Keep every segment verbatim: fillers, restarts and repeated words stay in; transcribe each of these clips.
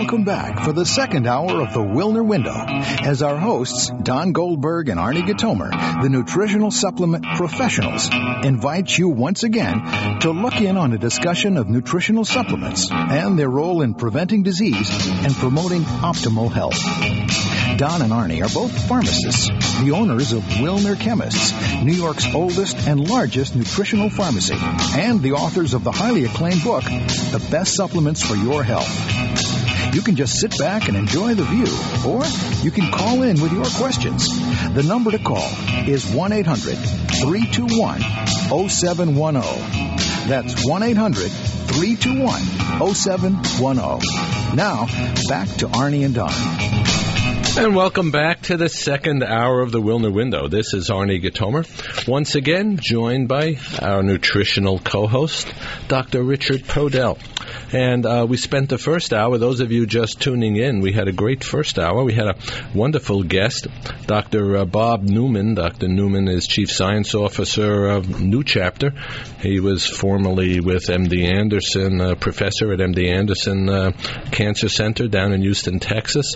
welcome back for the second hour of the Wilner Window as our hosts, Don Goldberg and Arnie Gatomer, the nutritional supplement professionals, invite you once again to look in on a discussion of nutritional supplements and their role in preventing disease and promoting optimal health. Don and Arnie are both pharmacists, the owners of Wilner Chemists, New York's oldest and largest nutritional pharmacy, and the authors of the highly acclaimed book, The Best Supplements for Your Health. You can just sit back and enjoy the view, or you can call in with your questions. The number to call is one eight hundred three two one oh seven one oh. That's one eight hundred three two one oh seven one oh. Now, back to Arnie and Don. And welcome back to the second hour of the Wilner Window. This is Arnie Gatomer, once again joined by our nutritional co-host, Doctor Richard Podell. And uh, we spent the first hour, those of you just tuning in, we had a great first hour. We had a wonderful guest, Doctor Uh, Bob Newman. Doctor Newman is Chief Science Officer of New Chapter. He was formerly with M D Anderson, uh, professor at M D Anderson uh, Cancer Center down in Houston, Texas.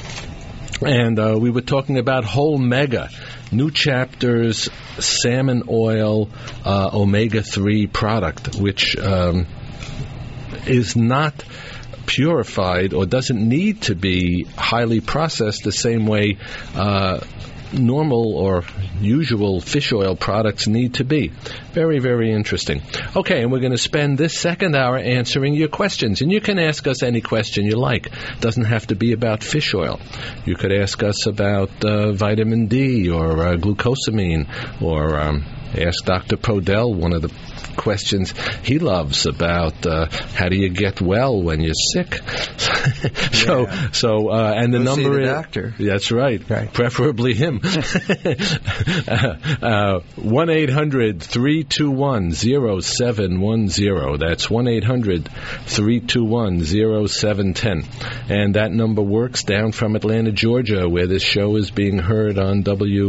And uh, we were talking about Whole Mega, New Chapter's salmon oil uh, omega three product, which um, is not purified or doesn't need to be highly processed the same way uh, normal or usual fish oil products need to be. Very, very interesting. Okay, and we're going to spend this second hour answering your questions. And you can ask us any question you like. It doesn't have to be about fish oil. You could ask us about uh, vitamin D or uh, glucosamine, or um, ask Doctor Podell one of the questions he loves about uh, how do you get well when you're sick. so, yeah. so, uh, and the Go number see the is doctor. That's right, right. Preferably him. uh, one eight hundred three two one oh seven one oh. That's one eight hundred three two one oh seven one oh. And that number works down from Atlanta, Georgia, where this show is being heard on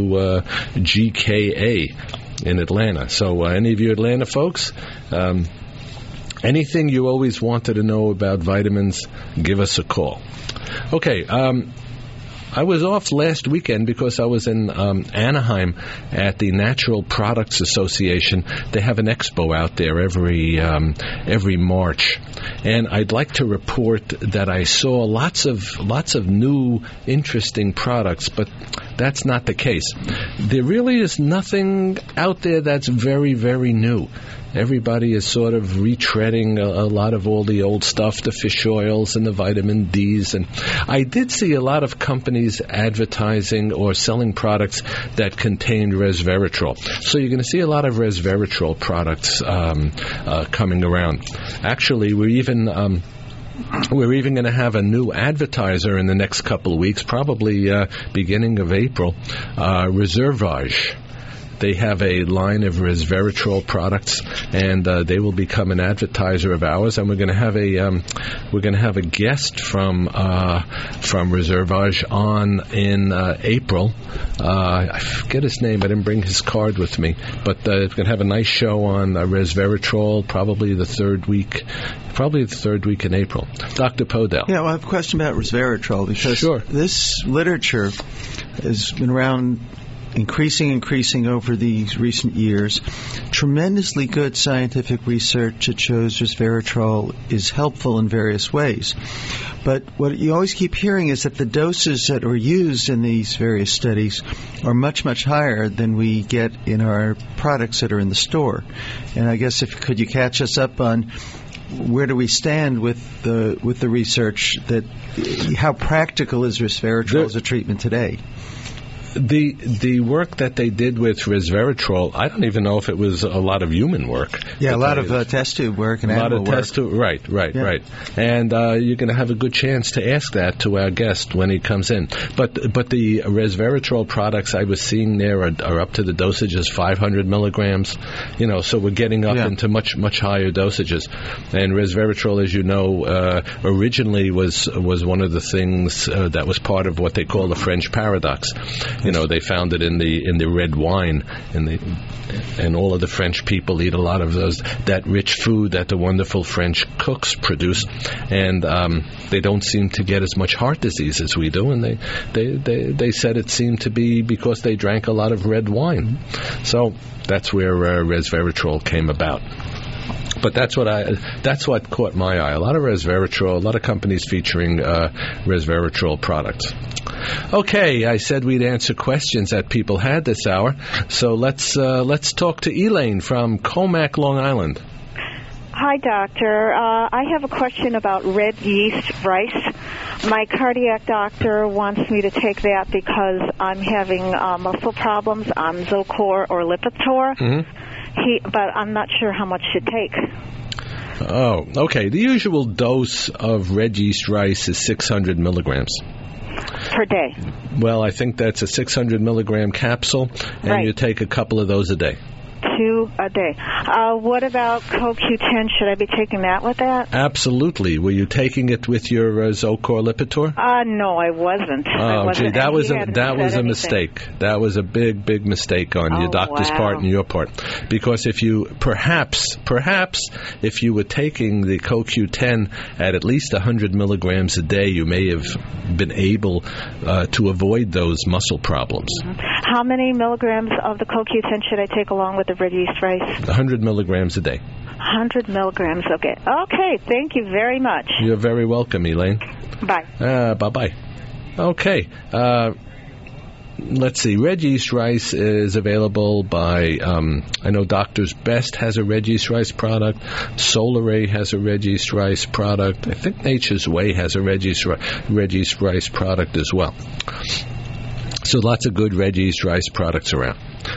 W G K A in Atlanta. So uh, any of you Atlanta folks, um, anything you always wanted to know about vitamins, give us a call. Okay, um, I was off last weekend because I was in um, Anaheim at the Natural Products Association. They have an expo out there every um, every March, and I'd like to report that I saw lots of lots of new, interesting products, but that's not the case. There really is nothing out there that's very, very new. Everybody is sort of retreading a, a lot of all the old stuff, the fish oils and the vitamin D's. And I did see a lot of companies advertising or selling products that contained resveratrol. So you're going to see a lot of resveratrol products um, uh, coming around. Actually, we're even... Um, We're even going to have a new advertiser in the next couple of weeks, probably uh, beginning of April, uh, Reservage. They have a line of resveratrol products, and uh, they will become an advertiser of ours. And we're going to have a um, we're going to have a guest from uh, from Reservage on in uh, April. Uh, I forget his name. I didn't bring his card with me, but uh, we're going to have a nice show on uh, resveratrol, probably the third week, probably the third week in April. Doctor Podell. Yeah, well, I have a question about resveratrol because sure. This literature has been around. Increasing, increasing over these recent years. Tremendously good scientific research that shows resveratrol is helpful in various ways. But what you always keep hearing is that the doses that are used in these various studies are much, much higher than we get in our products that are in the store. And I guess if could you catch us up on where do we stand with the with the research that how practical is resveratrol as a treatment today? The the work that they did with resveratrol, I don't even know if it was a lot of human work. Yeah, a lot of uh, test tube work and animal work. A lot of test tube, right, right, yeah. right. And uh, you're going to have a good chance to ask that to our guest when he comes in. But but the resveratrol products I was seeing there are, are up to the dosages five hundred milligrams. You know, so we're getting up yeah. into much much higher dosages. And resveratrol, as you know, uh, originally was was one of the things uh, that was part of what they call the French paradox. You know, they found it in the in the red wine, and the and all of the French people eat a lot of those that rich food that the wonderful French cooks produce, and um, they don't seem to get as much heart disease as we do. And they they, they they said it seemed to be because they drank a lot of red wine. So that's where uh, resveratrol came about. But that's what I that's what caught my eye. A lot of resveratrol, a lot of companies featuring uh, resveratrol products. Okay, I said we'd answer questions that people had this hour. So let's uh, let's talk to Elaine from Comac, Long Island. Hi, doctor. Uh, I have a question about red yeast rice. My cardiac doctor wants me to take that because I'm having uh, muscle problems on Zocor or Lipitor. Mm-hmm. He, but I'm not sure how much to take. Oh, okay. The usual dose of red yeast rice is six hundred milligrams. Per day? Well, I think that's a six hundred milligram capsule, and right. You take a couple of those a day. Two a day. Uh, what about C O Q ten? Should I be taking that with that? Absolutely. Were you taking it with your uh, Zocor Lipitor? Uh, no, I wasn't. Oh, I wasn't. gee, that was a that was a anything. mistake. That was a big, big mistake on oh, your doctor's wow. part and your part. Because if you, perhaps, perhaps, if you were taking the C O Q ten at at least one hundred milligrams a day, you may have been able uh, to avoid those muscle problems. Mm-hmm. How many milligrams of the C O Q ten should I take along with the red yeast rice? one hundred milligrams a day. one hundred milligrams, okay. Okay, thank you very much. You're very welcome, Elaine. Bye. Uh, bye-bye. Okay. Uh, let's see. Red yeast rice is available by, um, I know Doctor's Best has a red yeast rice product. Solaray has a red yeast rice product. I think Nature's Way has a red yeast, red yeast rice product as well. So lots of good red yeast rice products around.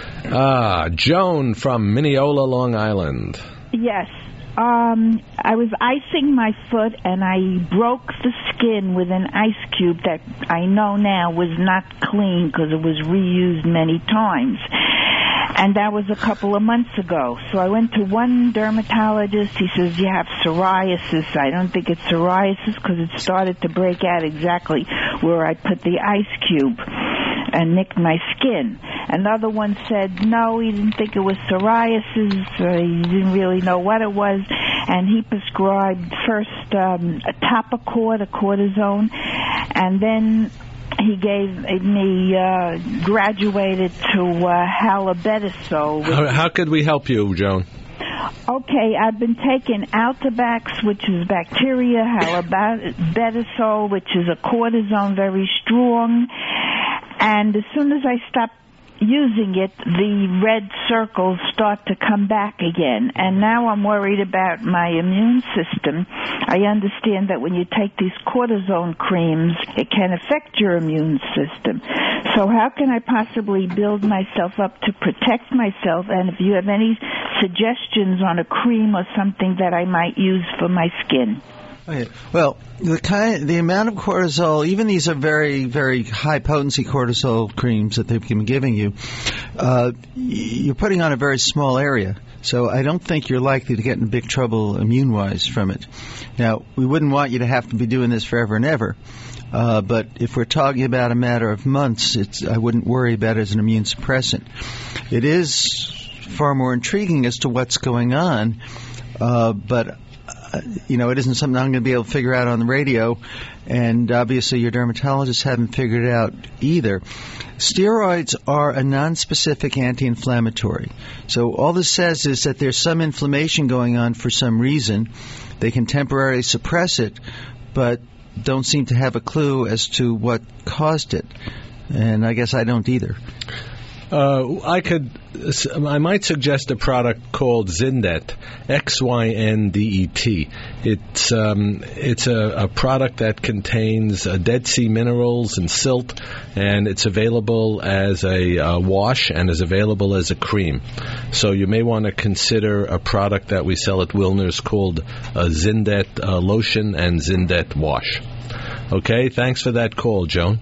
Ah, Joan from Mineola, Long Island. Yes. Um, I was icing my foot and I broke the skin with an ice cube that I know now was not clean because it was reused many times. And that was a couple of months ago. So I went to one dermatologist. He says, you have psoriasis. I don't think it's psoriasis because it started to break out exactly where I put the ice cube and nicked my skin. Another one said, no, he didn't think it was psoriasis. Uh, he didn't really know what it was. And he prescribed first um, a Topicort, a cortisone, and then he gave me, uh, graduated to uh, halobetasol. How, how could we help you, Joan? Okay, I've been taking Altobax, which is bacteria, halobetasol, which is a cortisone, very strong. And as soon as I stop using it, the red circles start to come back again. And now I'm worried about my immune system. I understand that when you take these cortisone creams, it can affect your immune system. So how can I possibly build myself up to protect myself? And if you have any suggestions on a cream or something that I might use for my skin. Okay. Well, the kind, the amount of cortisol, even these are very, very high potency cortisol creams that they've been giving you. Uh, you're putting on a very small area, so I don't think you're likely to get in big trouble immune-wise from it. Now, we wouldn't want you to have to be doing this forever and ever, uh, but if we're talking about a matter of months, it's I wouldn't worry about it as an immune suppressant. It is far more intriguing as to what's going on, uh, but. Uh, you know, it isn't something I'm going to be able to figure out on the radio, and obviously your dermatologists haven't figured it out either. Steroids are a nonspecific anti-inflammatory. So all this says is that there's some inflammation going on for some reason. They can temporarily suppress it, but don't seem to have a clue as to what caused it. And I guess I don't either. Uh, I could, I might suggest a product called Zyndet, X Y N D E T. It's um, it's a, a product that contains uh, Dead Sea minerals and silt, and it's available as a uh, wash and is available as a cream. So you may want to consider a product that we sell at Wilner's called uh, Zyndet uh, lotion and Zyndet wash. Okay, thanks for that call, Joan.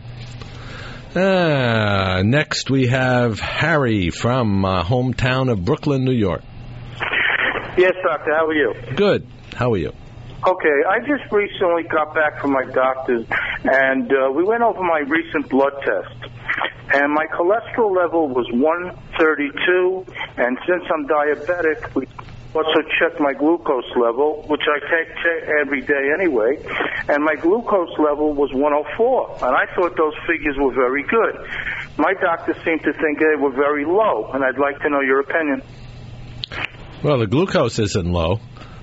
Ah, next we have Harry from uh, hometown of Brooklyn, New York. Yes, doctor. How are you? Good. How are you? Okay, I just recently got back from my doctor's, and uh, we went over my recent blood test. and my cholesterol level was one thirty-two, and since I'm diabetic, we also checked my glucose level, which I take check every day anyway, and my glucose level was one oh four, and I thought those figures were very good. My doctor seemed to think they were very low, and I'd like to know your opinion. Well, the glucose isn't low.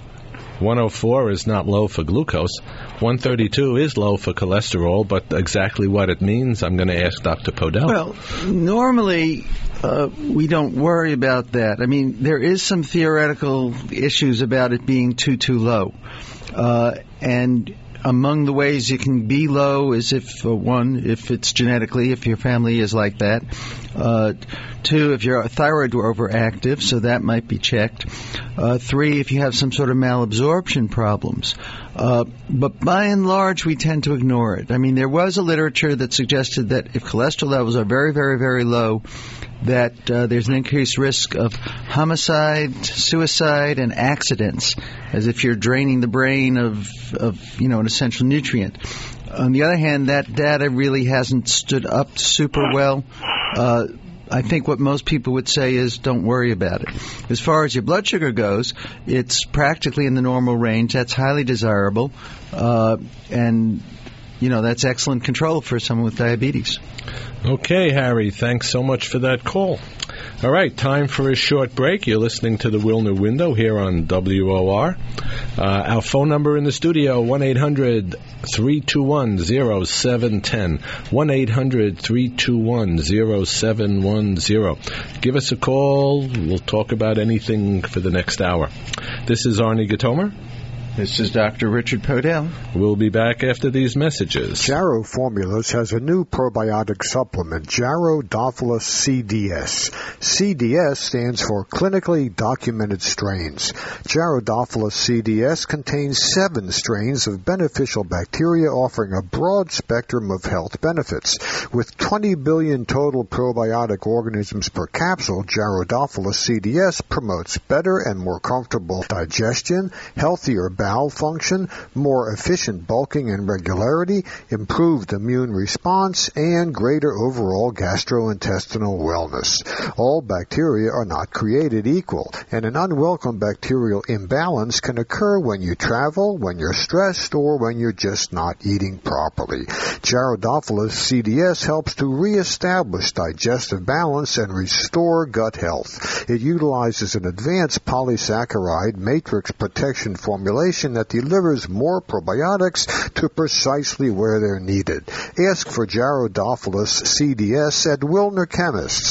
one oh four is not low for glucose. one thirty-two is low for cholesterol, but exactly what it means, I'm going to ask Doctor Podell. Well, normally uh, we don't worry about that. I mean, there is some theoretical issues about it being too, too low. Uh, and among the ways you can be low is if, uh, one, if it's genetically, if your family is like that. Uh, two, if your thyroid were overactive, so that might be checked. Uh, three, if you have some sort of malabsorption problems. Uh, but by and large, we tend to ignore it. I mean, there was a literature that suggested that if cholesterol levels are very, very, very low, that uh, there's an increased risk of homicide, suicide, and accidents, as if you're draining the brain of, of you know, an essential nutrient. On the other hand, that data really hasn't stood up super well. Uh, I think what most people would say is don't worry about it. As far as your blood sugar goes, it's practically in the normal range. That's highly desirable. Uh, and, you know, that's excellent control for someone with diabetes. Okay, Harry, thanks so much for that call. All right, time for a short break. You're listening to the Wilner Window here on W O R. Uh, our phone number in the studio, one eight hundred three two one oh seven one zero, one eight hundred three two one oh seven one zero. Give us a call. We'll talk about anything for the next hour. This is Arnie Gatomer. This is Doctor Richard Podell. We'll be back after these messages. Jarrow Formulas has a new probiotic supplement, Jarrow-Dophilus C D S. C D S stands for Clinically Documented Strains. Jarrow-Dophilus C D S contains seven strains of beneficial bacteria offering a broad spectrum of health benefits. With twenty billion total probiotic organisms per capsule, Jarrow-Dophilus C D S promotes better and more comfortable digestion, healthier bowel function, more efficient bulking and regularity, improved immune response, and greater overall gastrointestinal wellness. All bacteria are not created equal, and an unwelcome bacterial imbalance can occur when you travel, when you're stressed, or when you're just not eating properly. Jarrow-Dophilus C D S helps to reestablish digestive balance and restore gut health. It utilizes an advanced polysaccharide matrix protection formulation that delivers more probiotics to precisely where they're needed. Ask for Jarrow-Dophilus C D S at Wilner Chemists.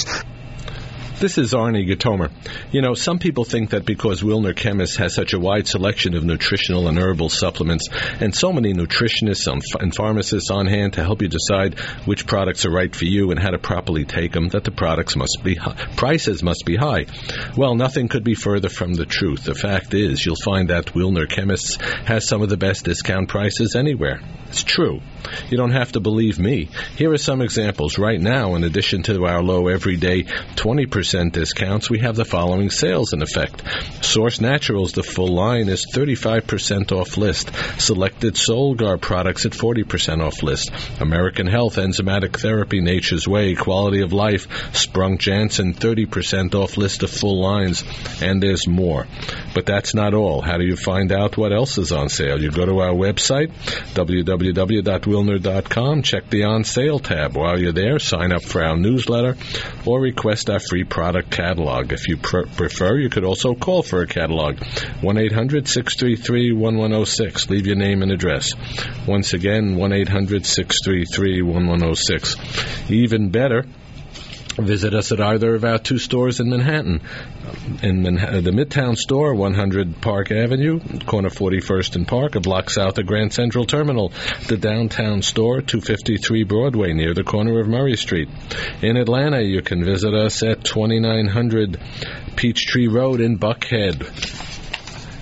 This is Arnie Gatomer. You know, some people think that because Wilner Chemist has such a wide selection of nutritional and herbal supplements and so many nutritionists and pharmacists on hand to help you decide which products are right for you and how to properly take them, that the products must be high, prices must be high. Well, nothing could be further from the truth. The fact is, you'll find that Wilner Chemists has some of the best discount prices anywhere. It's true. You don't have to believe me. Here are some examples. Right now, in addition to our low everyday twenty percent discounts, we have the following sales in effect. Source Naturals, the full line, is thirty-five percent off list. Selected Solgar products at forty percent off list. American Health, Enzymatic Therapy, Nature's Way, Quality of Life, Sprunk Jansen, thirty percent off list of full lines. And there's more. But that's not all. How do you find out what else is on sale? You go to our website, w w w dot wilner dot com, check the on sale tab. While you're there, sign up for our newsletter or request our free product catalog. If you pr- prefer, you could also call for a catalog. one eight hundred six three three one one zero six. Leave your name and address. Once again, one eight hundred six three three one one zero six. Even better, visit us at either of our two stores in Manhattan. In Manhattan, the Midtown store, one hundred Park Avenue, corner forty-first and Park, a block south of Grand Central Terminal. The downtown store, two fifty-three Broadway, near the corner of Murray Street. In Atlanta, you can visit us at twenty-nine hundred Peachtree Road in Buckhead.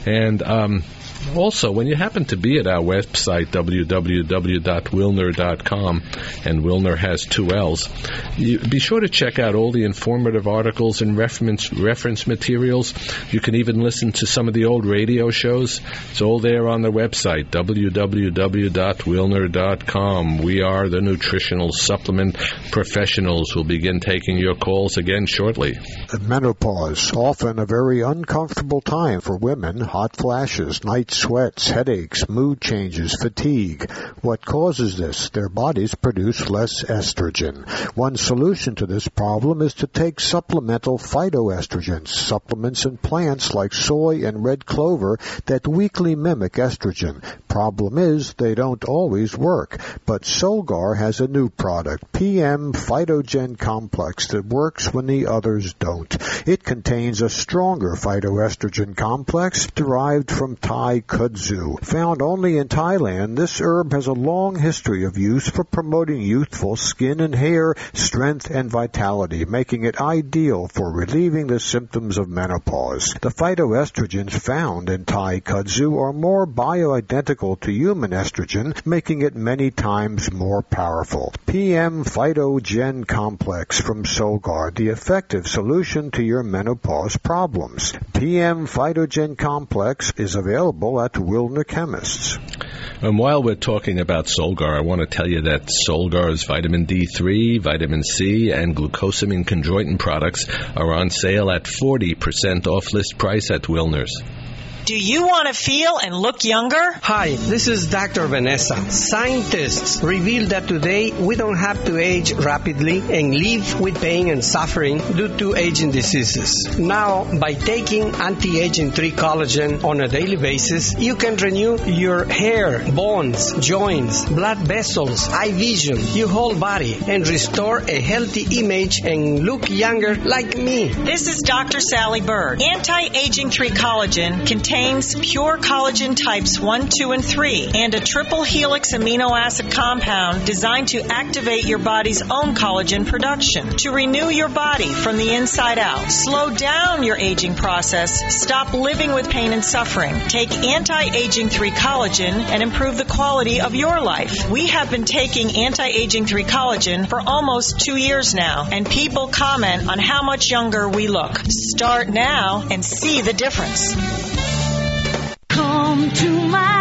And um, also, when you happen to be at our website, w w w dot wilner dot com, and Wilner has two L's, you, be sure to check out all the informative articles and reference, reference materials. You can even listen to some of the old radio shows. It's all there on the website, w w w dot wilner dot com. We are the nutritional supplement professionals. We'll begin taking your calls again shortly. Menopause, often a very uncomfortable time for women. Hot flashes, night sweats, headaches, mood changes, fatigue. What causes this? Their bodies produce less estrogen. One solution to this problem is to take supplemental phytoestrogens, supplements in plants like soy and red clover that weakly mimic estrogen. Problem is, they don't always work. But Solgar has a new product, P M Phytogen Complex, that works when the others don't. It contains a stronger phytoestrogen complex derived from Thai kudzu. Found only in Thailand, this herb has a long history of use for promoting youthful skin and hair, strength and vitality, making it ideal for relieving the symptoms of menopause. The phytoestrogens found in Thai kudzu are more bioidentical to human estrogen, making it many times more powerful. P M Phytogen Complex from Solgar, the effective solution to your menopause problems. P M Phytogen Complex is available at Wilner Chemists. And while we're talking about Solgar, I want to tell you that Solgar's vitamin D three, vitamin C, and glucosamine chondroitin products are on sale at forty percent off list price at Wilner's. Do you want to feel and look younger? Hi, this is Doctor Vanessa. Scientists reveal that today we don't have to age rapidly and live with pain and suffering due to aging diseases. Now, by taking anti-aging three collagen on a daily basis, you can renew your hair, bones, joints, blood vessels, eye vision, your whole body, and restore a healthy image and look younger like me. This is Doctor Sally Bird. Anti-aging three collagen contains pure collagen types one, two, and three, and a triple helix amino acid compound designed to activate your body's own collagen production, to renew your body from the inside out, slow down your aging process, stop living with pain and suffering. Take anti-aging three collagen and improve the quality of your life. We have been taking anti-aging three collagen for almost two years now, and people comment on how much younger we look. Start now and see the difference. Come to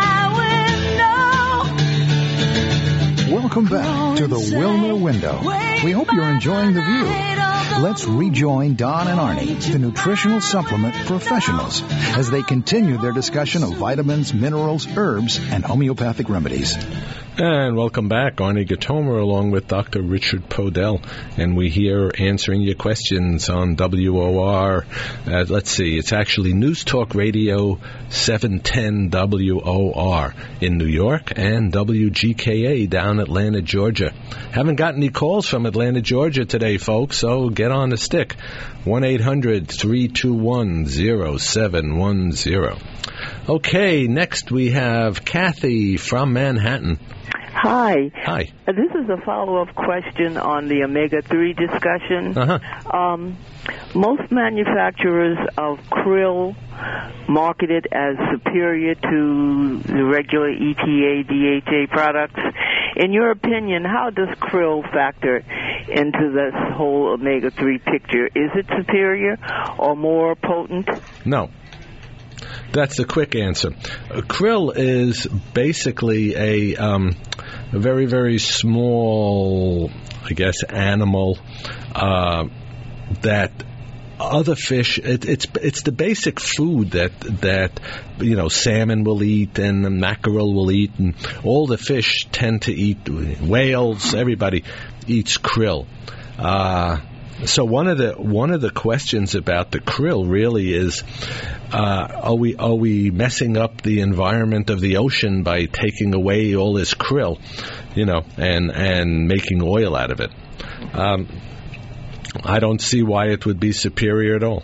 my window. Welcome back to the Wilner Window. We hope you're enjoying the view. Let's rejoin Don and Arnie, the nutritional supplement professionals, as they continue their discussion of vitamins, minerals, herbs, and homeopathic remedies. And welcome back, Arnie Gatomer, along with Doctor Richard Podell, and we here answering your questions on W O R. Uh, let's see, it's actually News Talk Radio seven ten W O R in New York and W G K A down Atlanta, Georgia. Haven't got any calls from Atlanta, Georgia today, folks, so get on the stick. one eight hundred three two one oh seven one oh. Okay, next we have Kathy from Manhattan. Hi. Hi. Uh, this is a follow-up question on the omega three discussion. Uh-huh. Um, most manufacturers of krill market it as superior to the regular E P A, D H A products. In your opinion, how does krill factor into this whole omega three picture? Is it superior or more potent? No. That's the quick answer. Uh, krill is basically a, um, a very, very small, I guess, animal uh, that other fish. It, it's it's the basic food that that you know salmon will eat and the mackerel will eat, and all the fish tend to eat. Whales, everybody eats krill. Uh, So one of the one of the questions about the krill really is, uh, are we are we messing up the environment of the ocean by taking away all this krill, you know, and and making oil out of it? Um, I don't see why it would be superior at all.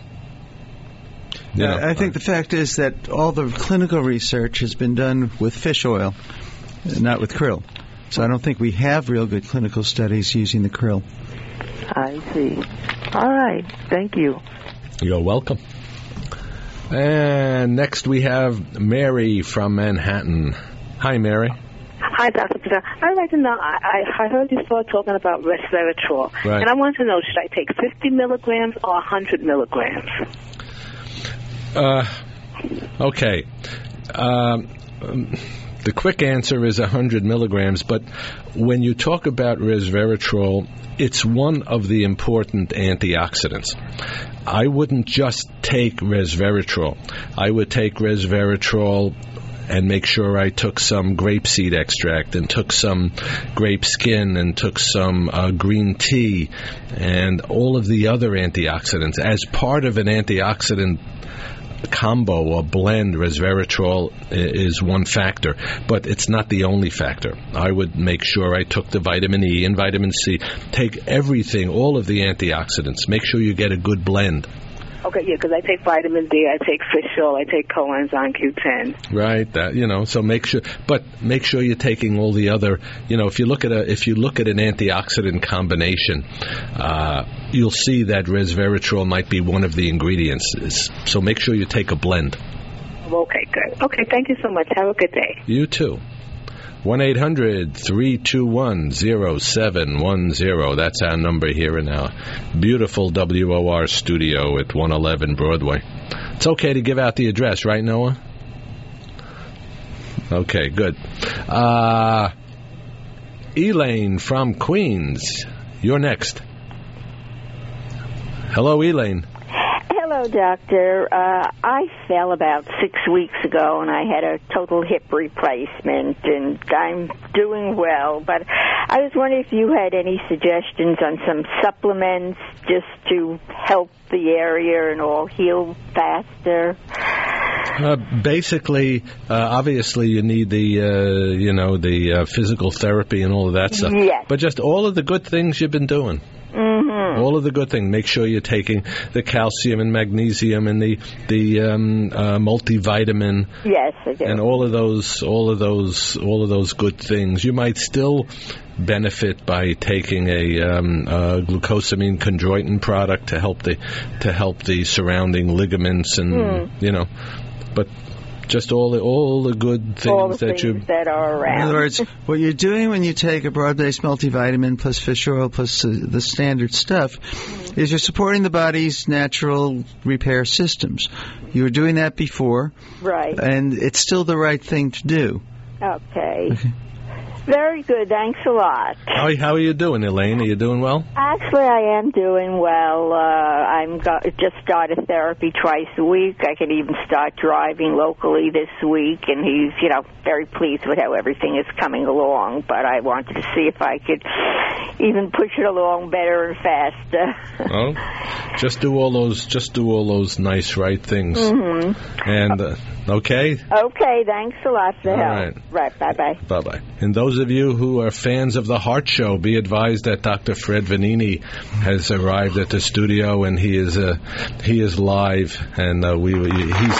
You Yeah, know, I think the fact is that all the clinical research has been done with fish oil, not with krill. So I don't think we have real good clinical studies using the krill. I see. All right. Thank you. You're welcome. And next we have Mary from Manhattan. Hi, Mary. Hi, Doctor Patel. I'd like to know, I, I heard you start talking about resveratrol. Right. And I want to know, should I take fifty milligrams or one hundred milligrams? Uh, okay. Um, the quick answer is one hundred milligrams, but when you talk about resveratrol, it's one of the important antioxidants. I wouldn't just take resveratrol. I would take resveratrol and make sure I took some grapeseed extract and took some grape skin and took some uh, green tea and all of the other antioxidants. As part of an antioxidant combo or blend, resveratrol is one factor, but it's not the only factor. I would make sure I took the vitamin E and vitamin C. Take everything, all of the antioxidants. Make sure you get a good blend. Okay, yeah, because I take vitamin D, I take fish oil, I take coenzyme Q ten. Right, that you know. So make sure, but make sure you're taking all the other. You know, if you look at a if you look at an antioxidant combination, uh, you'll see that resveratrol might be one of the ingredients. So make sure you take a blend. Okay, good. Okay, thank you so much. Have a good day. You too. one eight hundred three two one oh seven one oh. That's our number here in our beautiful W O R studio at one eleven Broadway. It's okay to give out the address, right, Noah? Okay, good. Uh, Elaine from Queens, you're next. Hello, Elaine. Hello, Doctor. Uh, I fell about six weeks ago, and I had a total hip replacement, and I'm doing well. But I was wondering if you had any suggestions on some supplements just to help the area and all heal faster. Uh, basically, uh, obviously, you need the, uh, you know, the uh, physical therapy and all of that stuff. Yes. But just all of the good things you've been doing. Mm-hmm. All of the good things. Make sure you're taking the calcium and magnesium and the the um, uh, multivitamin. Yes, I do. And all of those, all of those, all of those good things. You might still benefit by taking a, um, a glucosamine chondroitin product to help the to help the surrounding ligaments and mm. you know, but. Just all the all the good things all the that things you. that are around. In other words, what you're doing when you take a broad-based multivitamin plus fish oil plus uh, the standard stuff is you're supporting the body's natural repair systems. You were doing that before, right? And it's still the right thing to do. Okay. okay. Very good. Thanks a lot. How, how are you doing, Elaine? Are you doing well? Actually, I am doing well. Uh, I'm got, just started therapy twice a week. I can even start driving locally this week, and he's, you know, very pleased with how everything is coming along. But I wanted to see if I could even push it along better and faster. Oh, just do all those, just do all those nice, right things. Mm-hmm. And uh, okay. Okay. Thanks a lot for the help. Right. Right. Bye bye. Bye bye. And those of you who are fans of the Heart Show, be advised that Doctor Fred Vanini has arrived at the studio, and he is uh, he is live, and uh, we he's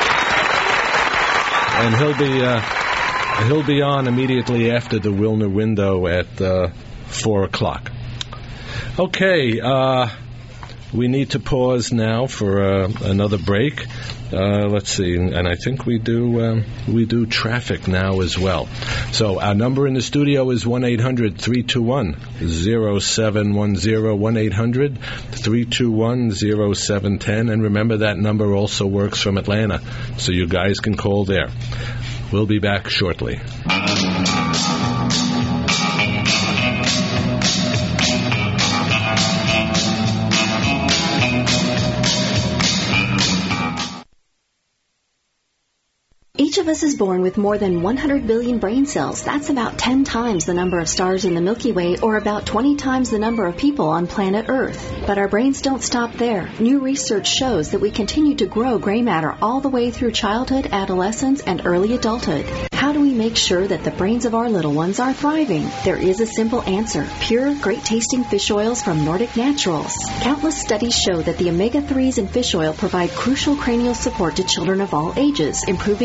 and he'll be uh, he'll be on immediately after the Wilner window at uh, four o'clock. Okay, uh, we need to pause now for uh, another break. Uh, let's see, and I think we do um, we do traffic now as well. So our number in the studio is one eight hundred three two one oh seven one oh, one eight hundred three two one oh seven one oh, and remember that number also works from Atlanta, so you guys can call there. We'll be back shortly. Each of us is born with more than one hundred billion brain cells. That's about ten times the number of stars in the Milky Way, or about twenty times the number of people on planet Earth. But our brains don't stop there. New research shows that we continue to grow gray matter all the way through childhood, adolescence, and early adulthood. How do we make sure that the brains of our little ones are thriving? There is a simple answer. Pure, great-tasting fish oils from Nordic Naturals. Countless studies show that the omega threes in fish oil provide crucial cranial support to children of all ages, improving learning,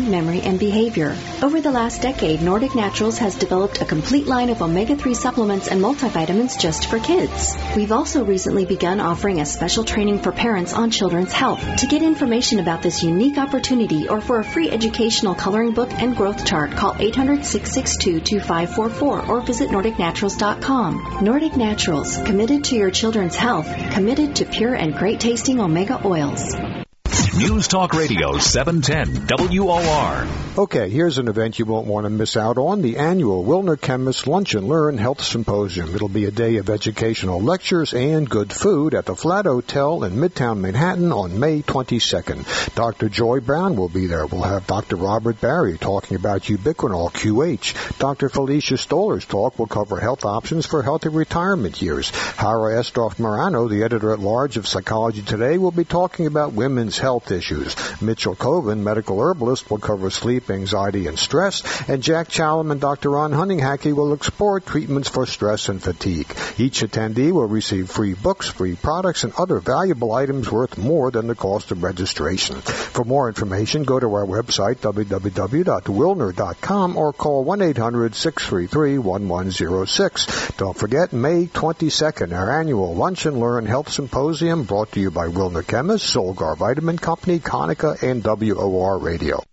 aging, memory, and behavior. Over the last decade, Nordic Naturals has developed a complete line of omega three supplements and multivitamins just for kids. We've also recently begun offering a special training for parents on children's health. To get information about this unique opportunity or for a free educational coloring book and growth chart, call eight hundred, six six two, two five four four or visit nordic naturals dot com. Nordic Naturals, committed to your children's health, committed to pure and great tasting omega oils. News Talk Radio seven ten W O R. Okay, here's an event you won't want to miss out on, the annual Wilner Chemist Lunch and Learn Health Symposium. It'll be a day of educational lectures and good food at the Flat Hotel in Midtown Manhattan on May twenty-second. Doctor Joy Brown will be there. We'll have Doctor Robert Barry talking about ubiquinol Q H. Doctor Felicia Stoller's talk will cover health options for healthy retirement years. Hara Estroff Morano, the editor-at-large of Psychology Today, will be talking about women's health issues. Mitchell Coven, medical herbalist, will cover sleep, anxiety, and stress. And Jack Challam and Doctor Ron Huntinghacky will explore treatments for stress and fatigue. Each attendee will receive free books, free products, and other valuable items worth more than the cost of registration. For more information, go to our website, w w w dot wilner dot com, or call one eight hundred, six three three, one one zero six. Don't forget, May twenty-second, our annual Lunch and Learn Health Symposium, brought to you by Wilner Chemist, Solgar Vitamin Company, Konica, and W O R Radio.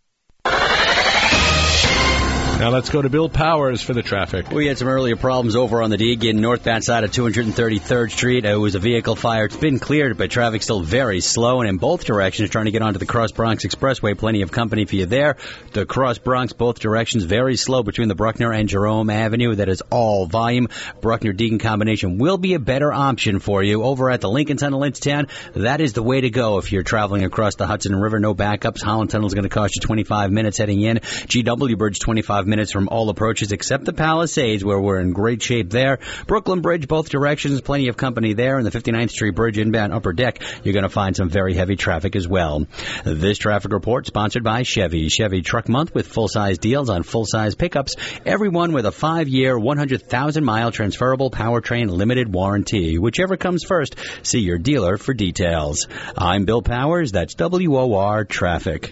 Now let's go to Bill Powers for the traffic. We had some earlier problems over on the Deegan northbound side of two hundred thirty-third Street. It was a vehicle fire. It's been cleared, but traffic's still very slow, and in both directions, trying to get onto the Cross Bronx Expressway. Plenty of company for you there. The Cross Bronx, both directions, very slow between the Bruckner and Jerome Avenue. That is all volume. Bruckner-Deegan combination will be a better option for you. Over at the Lincoln Tunnel in town, that is the way to go if you're traveling across the Hudson River. No backups. Holland Tunnel is going to cost you twenty-five minutes heading in. G W Bridge, twenty-five minutes from all approaches except the Palisades, where we're in great shape there. Brooklyn Bridge, both directions, plenty of company there. And the fifty-ninth Street Bridge inbound upper deck, you're going to find some very heavy traffic as well. This traffic report sponsored by Chevy. Chevy Truck Month with full-size deals on full-size pickups. Everyone with a five-year, one hundred thousand mile transferable powertrain limited warranty. Whichever comes first, see your dealer for details. I'm Bill Powers. That's W O R Traffic.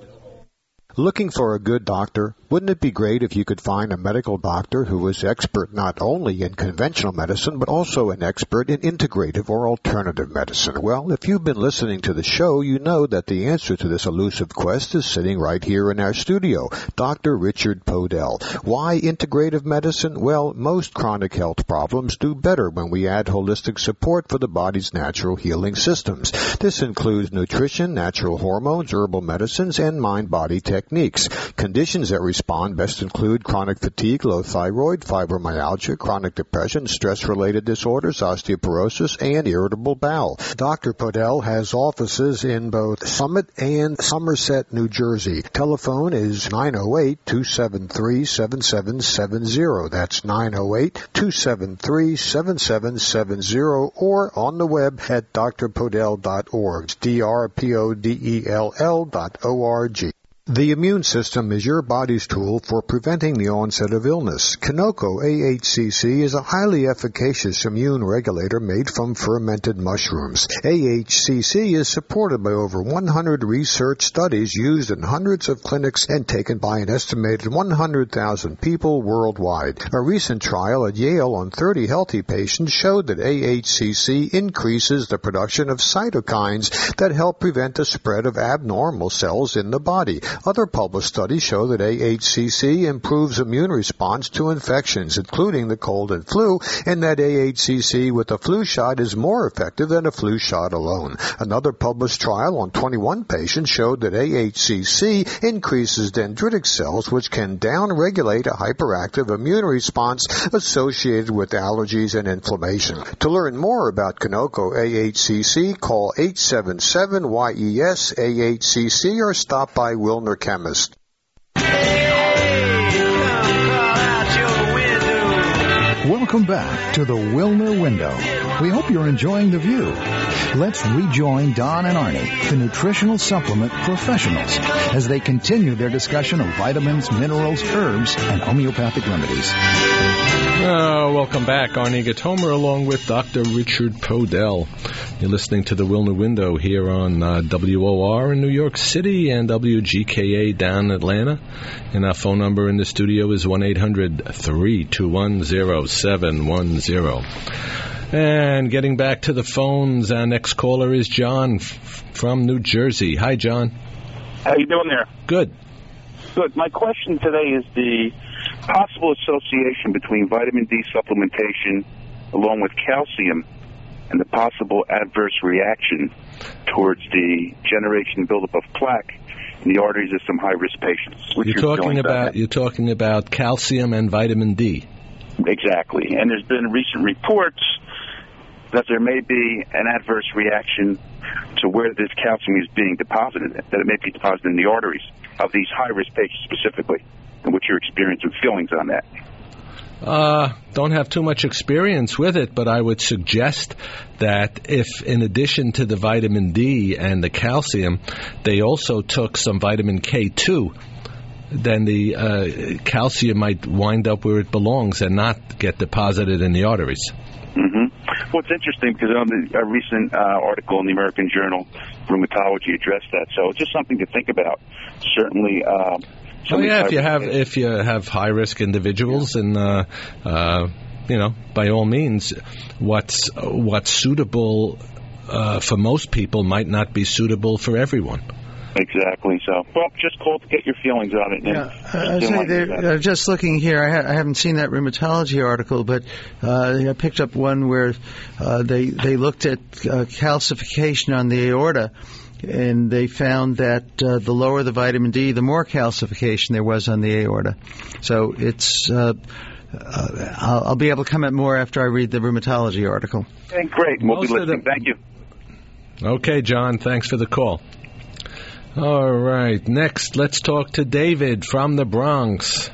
Looking for a good doctor? Wouldn't it be great if you could find a medical doctor who is expert not only in conventional medicine, but also an expert in integrative or alternative medicine? Well, if you've been listening to the show, you know that the answer to this elusive quest is sitting right here in our studio, Doctor Richard Podell. Why integrative medicine? Well, most chronic health problems do better when we add holistic support for the body's natural healing systems. This includes nutrition, natural hormones, herbal medicines, and mind-body techniques. Conditions that respond best include chronic fatigue, low thyroid, fibromyalgia, chronic depression, stress-related disorders, osteoporosis, and irritable bowel. Doctor Podell has offices in both Summit and Somerset, New Jersey. Telephone is nine oh eight, two seven three, seven seven seven zero. That's nine oh eight, two seven three, seven seven seven zero, or on the web at d r podell dot org. D R P O D E L L dot O R G. The immune system is your body's tool for preventing the onset of illness. Kinoko A H C C is a highly efficacious immune regulator made from fermented mushrooms. A H C C is supported by over one hundred research studies used in hundreds of clinics and taken by an estimated one hundred thousand people worldwide. A recent trial at Yale on thirty healthy patients showed that A H C C increases the production of cytokines that help prevent the spread of abnormal cells in the body. Other published studies show that A H C C improves immune response to infections, including the cold and flu, and that A H C C with a flu shot is more effective than a flu shot alone. Another published trial on twenty-one patients showed that A H C C increases dendritic cells, which can downregulate a hyperactive immune response associated with allergies and inflammation. To learn more about Kinoko A H C C, call eight seven seven Y E S A H C C or stop by Wilner Chemist. Welcome back to the Wilner Window. We hope you're enjoying the view. Let's rejoin Don and Arnie, the nutritional supplement professionals, as they continue their discussion of vitamins, minerals, herbs, and homeopathic remedies. Uh, welcome back. Arnie Gatomer along with Doctor Richard Podell. You're listening to the Wilner Window here on uh, W O R in New York City and W G K A down in Atlanta. And our phone number in the studio is one eight hundred three two one zero seven one zero. And getting back to the phones, our next caller is John f- from New Jersey. Hi, John. How you doing there? Good. Good. My question today is the possible association between vitamin D supplementation along with calcium and the possible adverse reaction towards the generation buildup of plaque in the arteries of some high-risk patients. What's You're your talking feeling about that? you're talking about calcium and vitamin D. Exactly. And there's been recent reports that there may be an adverse reaction to where this calcium is being deposited, that it may be deposited in the arteries of these high-risk patients specifically, and what's your experience and feelings on that? Uh, don't have too much experience with it, but I would suggest that if, in addition to the vitamin D and the calcium, they also took some vitamin K two, then the uh, calcium might wind up where it belongs and not get deposited in the arteries. Mm-hmm. Well, it's interesting because on the, a recent uh, article in the American Journal of Rheumatology addressed that, so it's just something to think about. Certainly. Uh, Oh yeah, if you have if you have high risk individuals, and uh, uh, you know, by all means, what's what's suitable uh, for most people might not be suitable for everyone. Exactly. So, well, just call to get your feelings on it. Yeah, I was saying there, uh, just looking here, I, ha- I haven't seen that rheumatology article, but uh, I picked up one where uh, they they looked at uh, calcification on the aorta. And they found that uh, the lower the vitamin D, the more calcification there was on the aorta. So it's, uh, uh, I'll, I'll be able to comment more after I read the rheumatology article. Okay, great. We'll be listening. Thank you. Okay, John. Thanks for the call. All right. Next, let's talk to David from the Bronx.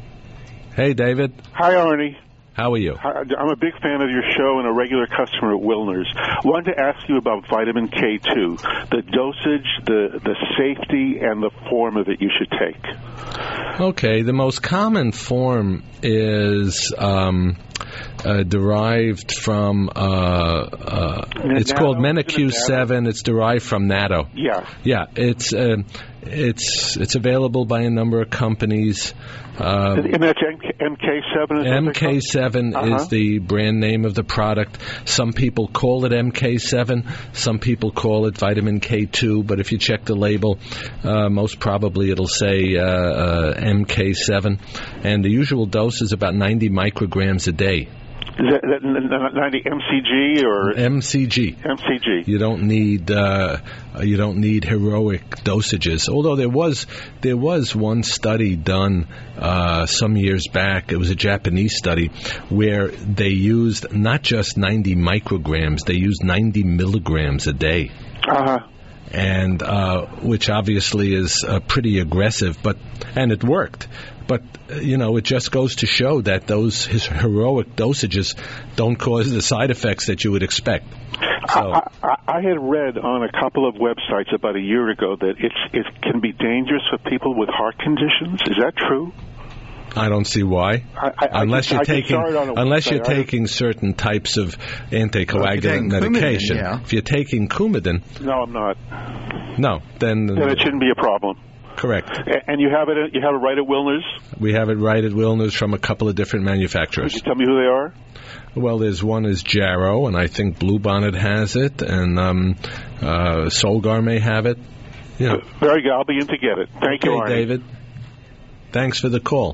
Hey, David. Hi, Arnie. How are you? I'm a big fan of your show and a regular customer at Wilner's. I wanted to ask you about vitamin K two, the dosage, the, the safety, and the form of it you should take. Okay, the most common form is um, uh, derived from, uh, uh, it's called Mena-Q seven. It's derived from natto. Yeah. Yeah, it's uh, it's it's available by a number of companies. Um, and that's M K seven? M K seven uh-huh. is the brand name of the product. Some people call it M K seven. Some people call it vitamin K two. But if you check the label, uh, most probably it'll say uh, uh, M K seven. And the usual dose is about ninety micrograms a day. Is that, that ninety M C G or M C G? M C G. You don't need uh, you don't need heroic dosages. Although there was there was one study done uh, some years back. It was a Japanese study where they used not just ninety micrograms. They used ninety milligrams a day. Uh-huh. And uh, which obviously is uh, pretty aggressive, but and it worked. But, you know, it just goes to show that those his heroic dosages don't cause the side effects that you would expect. So, I, I, I had read on a couple of websites about a year ago that it's, it can be dangerous for people with heart conditions. Is that true? I don't see why. I, I, unless I you're just, taking unless website. you're taking certain types of anticoagulant well, medication. Coumadin, yeah. If you're taking Coumadin, no, I'm not. No, then then it shouldn't be a problem. Correct. And you have it. You have it right at Wilner's. We have it right at Wilner's from a couple of different manufacturers. Could you tell me who they are? Well, there's one is Jarrow, and I think Bluebonnet has it, and um, uh, Solgar may have it. Yeah. Very good. I'll be in to get it. Thank okay, you, Arnie. David. Thanks for the call.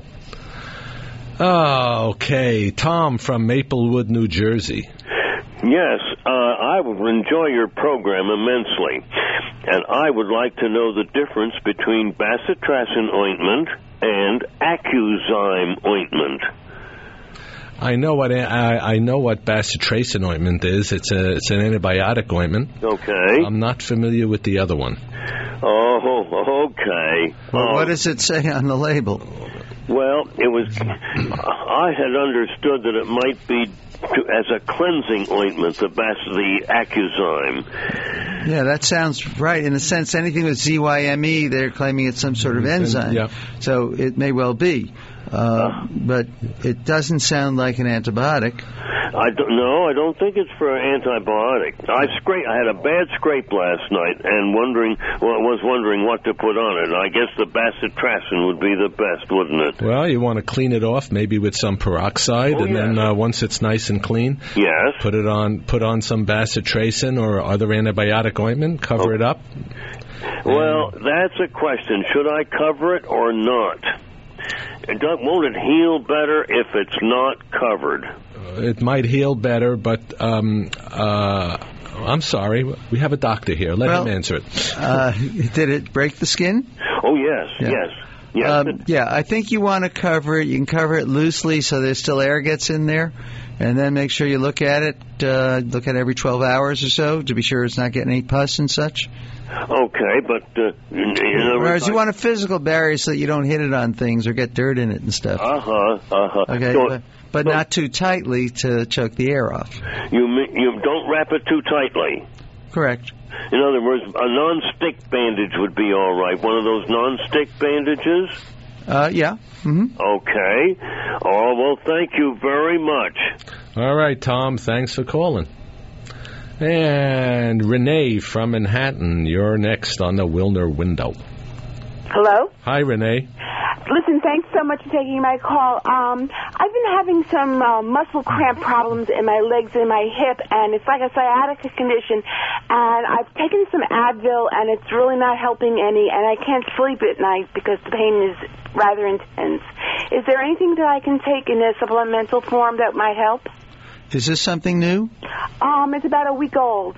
Oh, okay. Tom from Maplewood, New Jersey. Yes, uh, I would enjoy your program immensely, and I would like to know the difference between bacitracin ointment and Accuzyme ointment. I know what I, I know what bacitracin ointment is. It's a it's an antibiotic ointment. Okay. I'm not familiar with the other one. Oh, okay. Well, oh. what does it say on the label? Well, it was. I had understood that it might be to, as a cleansing ointment, the bas- the Accuzyme. Yeah, that sounds right. In a sense, anything with Z Y M E, they're claiming it's some sort of enzyme. Yeah. So it may well be. Uh, but it doesn't sound like an antibiotic. I don't, no, I don't think it's for an antibiotic. I scrape. I had a bad scrape last night, and wondering, well, I was wondering what to put on it. I guess the bacitracin would be the best, wouldn't it? Well, you want to clean it off, maybe with some peroxide, Oh, and yes. then uh, once it's nice and clean, yes, put it on. Put on some bacitracin or other antibiotic ointment. Cover Oh. it up. Well, that's a question. Should I cover it or not? It don't- won't it heal better if it's not covered? It might heal better, but um, uh, I'm sorry. We have a doctor here. Let Well, him answer it. Uh, did it break the skin? Oh, yes, Yeah. yes. Yes. Um, yeah, I think you want to cover it. You can cover it loosely so there's still air gets in there, and then make sure you look at it. Uh, look at it every twelve hours or so to be sure it's not getting any pus and such. Okay, but uh, in, in other Whereas words, you want a physical barrier so that you don't hit it on things or get dirt in it and stuff. Uh huh. Uh huh. Okay, So, but, but so not too tightly to choke the air off. you mi- you don't wrap it too tightly. Correct. In other words, a non-stick bandage would be all right. One of those non-stick bandages. Uh, yeah. Mm-hmm. Okay. Oh well, thank you very much. All right, Tom. Thanks for calling. And Renee from Manhattan, you're next on the Wilner Window. Hello? Hi, Renee. Listen, thanks so much for taking my call. Um, I've been having some uh, muscle cramp problems in my legs and my hip, and it's like a sciatica condition. And I've taken some Advil, and it's really not helping any, and I can't sleep at night because the pain is rather intense. Is there anything that I can take in a supplemental form that might help? Is this something new? Um, it's about a week old.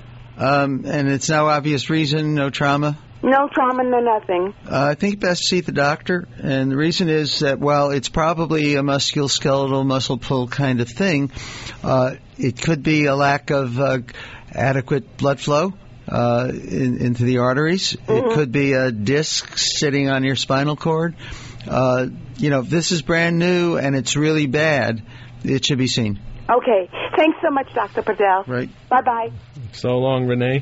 Um, and it's no obvious reason, no trauma? No trauma, no nothing. Uh, I think best to see the doctor, and the reason is that while it's probably a musculoskeletal muscle pull kind of thing, uh, it could be a lack of uh, adequate blood flow uh, in, into the arteries. Mm-hmm. It could be a disc sitting on your spinal cord. Uh, you know, if this is brand new and it's really bad, it should be seen. Okay. Thanks so much, Doctor Patel. Right. Bye-bye. So long, Renee.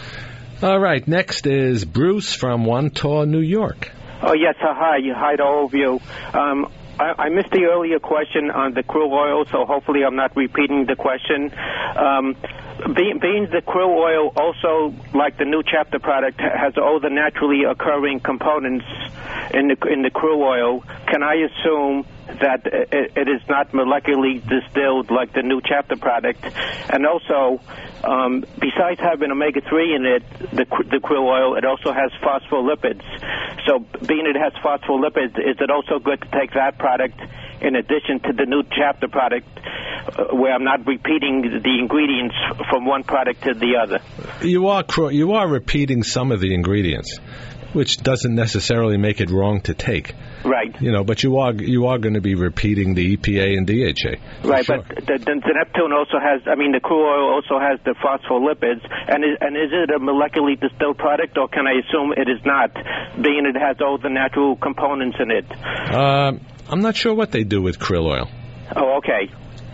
All right, next is Bruce from Wantagh, New York. Oh, yes. Uh, hi. Hi to all of you. Um, I, I missed the earlier question on the krill oil, so hopefully I'm not repeating the question. Um, being, being the krill oil also, like the new chapter product, has all the naturally occurring components in the, in the krill oil, can I assume that it, it is not molecularly distilled like the new chapter product? And also, um, besides having omega three in it, the, the krill oil, it also has phospholipids. So being it has phospholipids, is it also good to take that product in addition to the new chapter product, uh, where I'm not repeating the ingredients from one product to the other? You are cro- you are repeating some of the ingredients, which doesn't necessarily make it wrong to take. Right. You know, but you are you are going to be repeating the E P A and D H A. Right, sure. but the, the, the Neptune also has, I mean, the krill oil also has the phospholipids. And is, and is it a molecularly distilled product, or can I assume it is not, being it has all the natural components in it? Uh, I'm not sure what they do with krill oil. Oh, okay.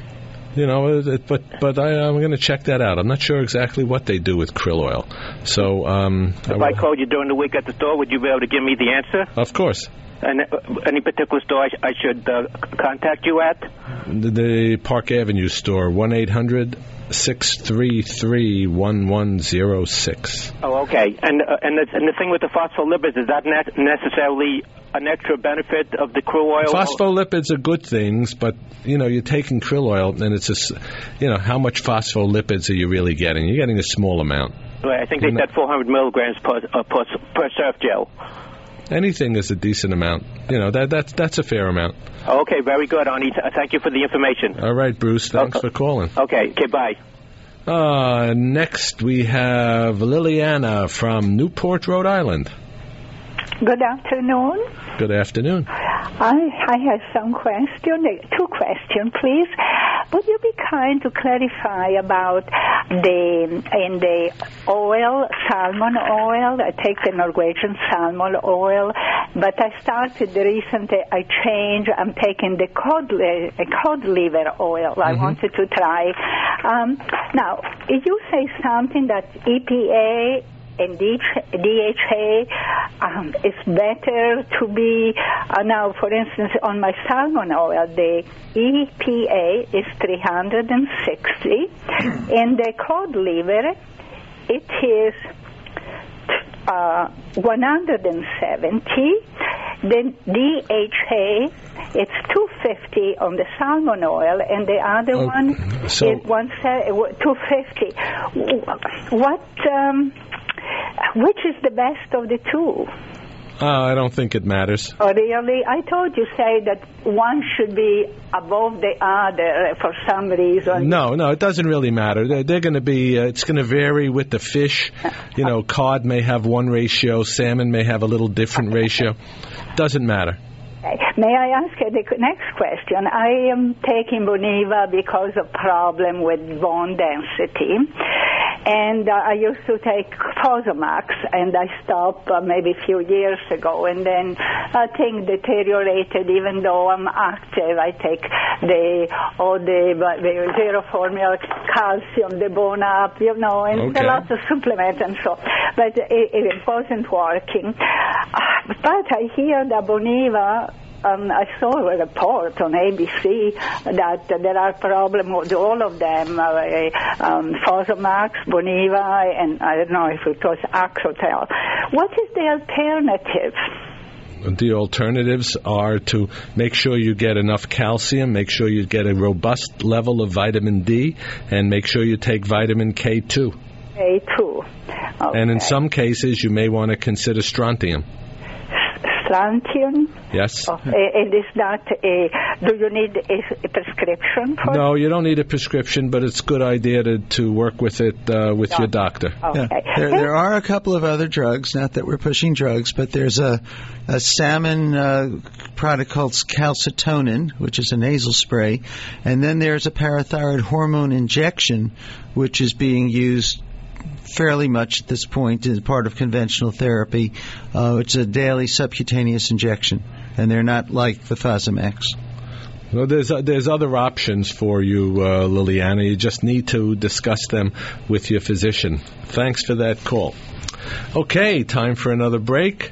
You know, it, but but I, I'm going to check that out. I'm not sure exactly what they do with krill oil. So, um, If I called you during the week at the store, would you be able to give me the answer? Of course. And uh, any particular store I, sh- I should uh, contact you at? The, the Park Avenue store, one eight hundred six three three one one zero six. Oh, okay. And uh, and, the, and the thing with the phospholipids, is that ne- necessarily an extra benefit of the krill oil? Phospholipids are good things, but, you know, you're taking krill oil, and it's a, you know, how much phospholipids are you really getting? You're getting a small amount. Right, I think they said four hundred milligrams per, uh, per, per surf gel. Anything is a decent amount. You know, that that's that's a fair amount. Okay, very good, Arnie. Th- Thank you for the information. All right, Bruce. Thanks for calling. Okay, okay, bye. Uh, next, we have Liliana from Newport, Rhode Island. Good afternoon. Good afternoon. I I have some question, two questions, please. Would you be kind to clarify about the in the oil, salmon oil? I take the Norwegian salmon oil. but I started recently, I changed, I'm taking the cod, li- cod liver oil. I Mhm. wanted to try. Um, now, you say something that E P A and D H A um, it's better to be, uh, now, for instance, on my salmon oil, the E P A is three hundred sixty, and the cod liver, it is uh, one hundred seventy. Then D H A, it's two fifty on the salmon oil, and the other Oh, one so- is one two fifty. What? Um, which is the best of the two? Uh, I don't think it matters. Oh, really? I thought you say that one should be above the other for some reason. No, no, it doesn't really matter. They're, they're going to be, uh, it's going to vary with the fish. You know, cod may have one ratio, salmon may have a little different ratio. Doesn't matter. May I ask you the next question? I am taking Boniva because of problem with bone density. And uh, I used to take Fosamax, and I stopped uh, maybe a few years ago, and then uh, things deteriorated. Even though I'm active, I take the all the, the zero formula calcium, the bone up, you know, and Okay. lots of supplements and so. But it, it wasn't working. Uh, but I hear that Boniva. Um, I saw a report on A B C that uh, there are problems with all of them, uh, um, Fosamax, Boniva, and I don't know if it was Axotel. What is the alternative? The alternatives are to make sure you get enough calcium, make sure you get a robust level of vitamin D, and make sure you take vitamin K two. K two. Okay. And in some cases, you may want to consider strontium. Strontium? Yes? Oh, and is that a, do you need a, a prescription for No, you don't need a prescription, but it's a good idea to, to work with it uh, with your doctor. Okay. Yeah. There, there are a couple of other drugs, not that we're pushing drugs, but there's a, a salmon uh, product called calcitonin, which is a nasal spray, and then there's a parathyroid hormone injection, which is being used fairly much at this point as part of conventional therapy. Uh, it's a daily subcutaneous injection, and they're not like the Fosamax. Well, there's uh, there's other options for you, uh, Liliana. You just need to discuss them with your physician. Thanks for that call. Okay, time for another break.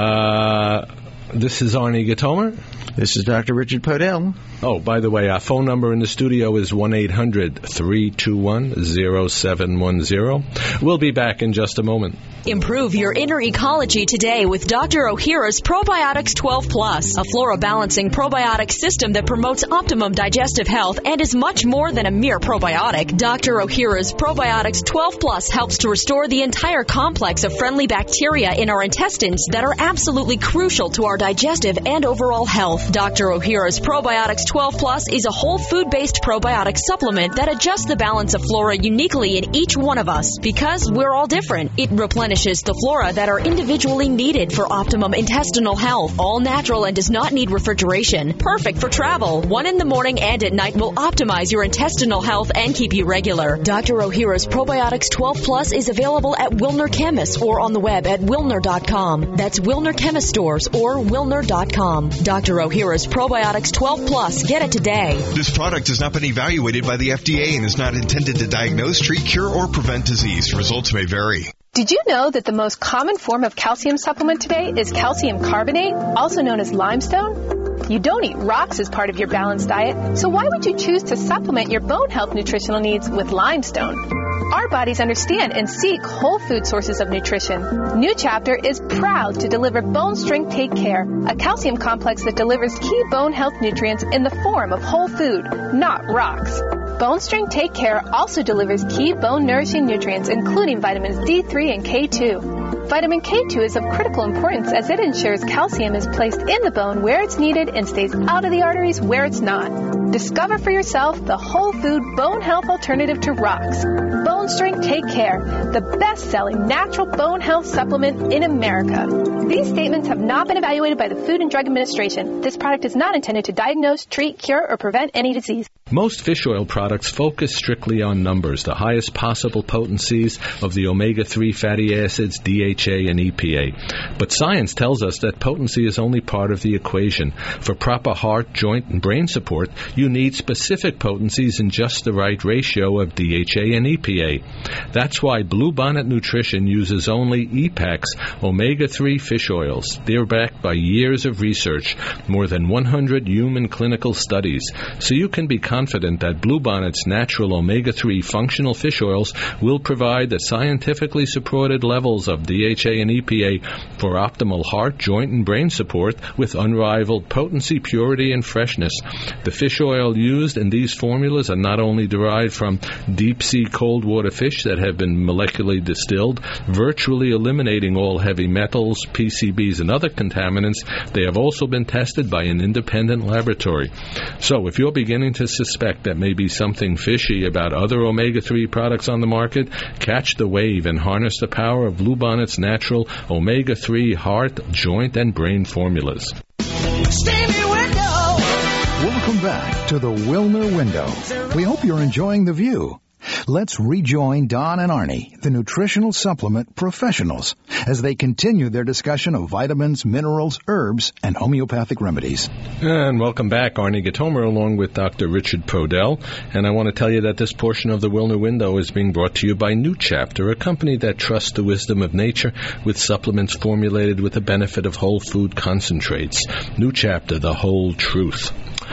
Uh, this is Arnie Gatomer. This is Doctor Richard Podell. Oh, by the way, our phone number in the studio is one eight hundred three two one oh seven one oh. We'll be back in just a moment. Improve your inner ecology today with Doctor Ohhira's Probiotics twelve plus, a flora-balancing probiotic system that promotes optimum digestive health and is much more than a mere probiotic. Doctor Ohhira's Probiotics twelve plus helps to restore the entire complex of friendly bacteria in our intestines that are absolutely crucial to our digestive and overall health. Doctor Ohhira's Probiotics twelve plus is a whole food-based probiotic supplement that adjusts the balance of flora uniquely in each one of us because we're all different. It replenishes the flora that are individually needed for optimum intestinal health. All natural and does not need refrigeration. Perfect for travel. One in the morning and at night will optimize your intestinal health and keep you regular. Doctor Ohhira's Probiotics twelve plus is available at Wilner Chemists or on the web at wilner dot com. That's Wilner Chemist Stores or wilner dot com. Doctor Ohhira's Probiotics twelve plus. Get it today. This product has not been evaluated by the F D A and is not intended to diagnose, treat, cure, or prevent disease. Results may vary. Did you know that the most common form of calcium supplement today is calcium carbonate, also known as limestone? You don't eat rocks as part of your balanced diet, so why would you choose to supplement your bone health nutritional needs with limestone? Our bodies understand and seek whole food sources of nutrition. New Chapter is proud to deliver Bone Strength Take Care, a calcium complex that delivers key bone health nutrients in the form of whole food, not rocks. Bone Strength Take Care also delivers key bone nourishing nutrients, including vitamins D three and K two. Vitamin K two is of critical importance as it ensures calcium is placed in the bone where it's needed and stays out of the arteries where it's not. Discover for yourself the whole food bone health alternative to rocks. Bone Strength Take Care, the best-selling natural bone health supplement in America. These statements have not been evaluated by the Food and Drug Administration. This product is not intended to diagnose, treat, cure, or prevent any disease. Most fish oil products focus strictly on numbers, the highest possible potencies of the omega three fatty acids, D H A, and E P A. But science tells us that potency is only part of the equation. For proper heart, joint, and brain support, you need specific potencies in just the right ratio of D H A and E P A. That's why Bluebonnet Nutrition uses only E PAC's omega three fish oils. They're backed by years of research, more than one hundred human clinical studies, so you can be confident that Bluebonnet's natural omega three functional fish oils will provide the scientifically supported levels of D H A and E P A for optimal heart, joint, and brain support with unrivaled potency, purity, and freshness. The fish oil used in these formulas are not only derived from deep-sea cold water fish that have been molecularly distilled, virtually eliminating all heavy metals, P C Bs, and other contaminants, they have also been tested by an independent laboratory. So if you're beginning to suspect that may be something fishy about other omega three products on the market, catch the wave and harness the power of Bluebonnet's natural omega three heart, joint, and brain formulas. Welcome back to the Wilner Window. We hope you're enjoying the view. Let's rejoin Don and Arnie, the nutritional supplement professionals, as they continue their discussion of vitamins, minerals, herbs, and homeopathic remedies. And welcome back, Arnie Gatomer, along with Doctor Richard Podell. And I want to tell you that this portion of the Wilner Window is being brought to you by New Chapter, a company that trusts the wisdom of nature with supplements formulated with the benefit of whole food concentrates. New Chapter, the whole truth.